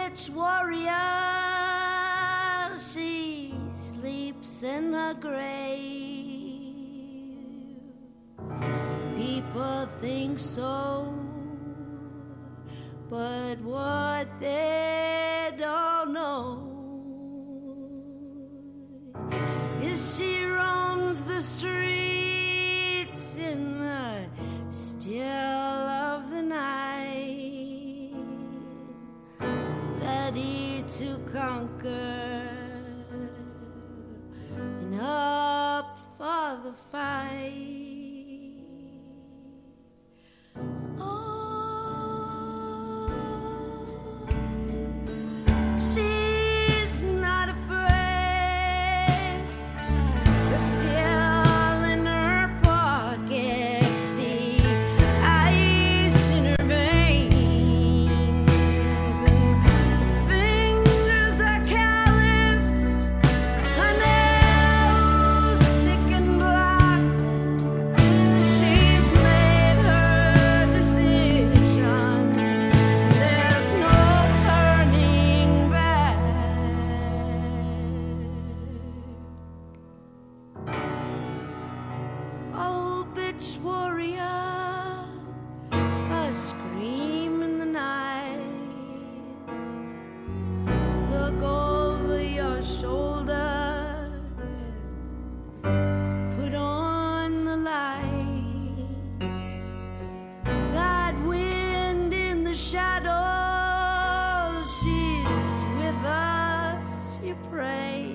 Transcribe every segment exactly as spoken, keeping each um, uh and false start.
bitch warrior, she sleeps in the grave. People think so, but what they don't know is she roams the streets in the still of the night, ready to conquer and up for the fight. Warrior, a scream in the night. Look over your shoulder, put on the light. That wind in the shadows, she's with us, you pray.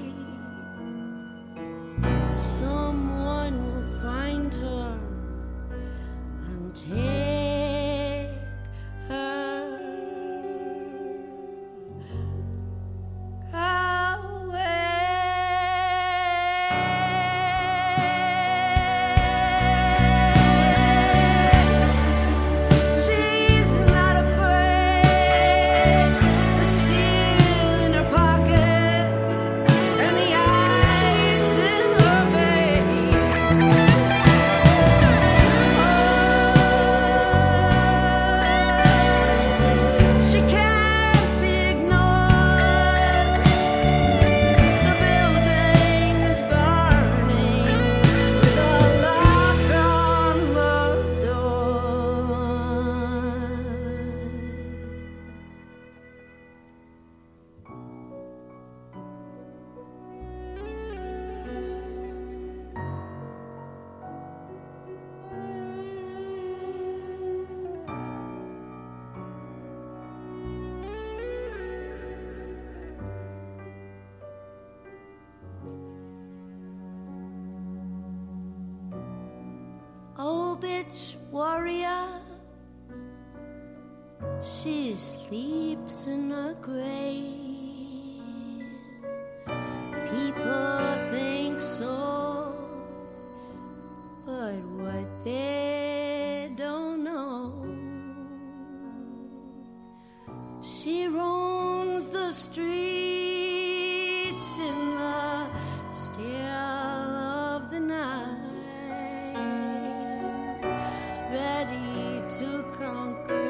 Someone will find her, take her away. She's not afraid. The steel in her pocket and the ice in her veins. Oh, bitch warrior, she sleeps in a grave. People think so, but what they don't know, she roams the streets in the still of the night, ready to conquer